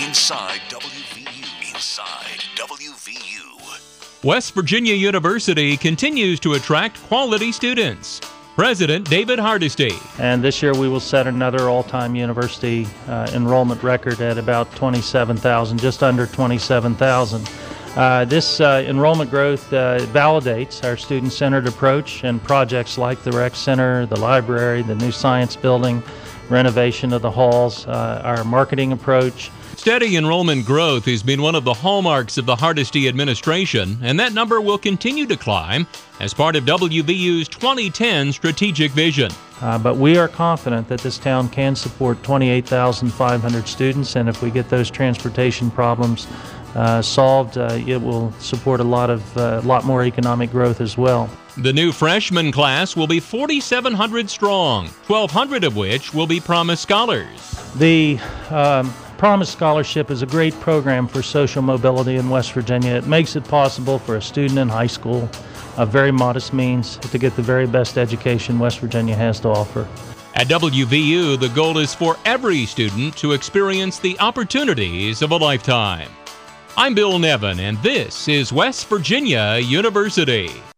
Inside WVU. Inside WVU. West Virginia University continues to attract quality students. President David Hardesty. And this year we will set another all-time university enrollment record at about 27,000, just under 27,000. This enrollment growth validates our student-centered approach, and projects like the Rec Center, the library, the new science building, renovation of the halls, our marketing approach. Steady enrollment growth has been one of the hallmarks of the Hardesty administration, and that number will continue to climb as part of WVU's 2010 strategic vision. But we are confident that this town can support 28,500 students, and if we get those transportation problems solved, it will support a lot more economic growth as well. The new freshman class will be 4,700 strong, 1,200 of which will be Promise Scholars. The Promise Scholarship is a great program for social mobility in West Virginia. It makes it possible for a student in high school of very modest means to get the very best education West Virginia has to offer. At WVU, the goal is for every student to experience the opportunities of a lifetime. I'm Bill Nevin, and this is West Virginia University.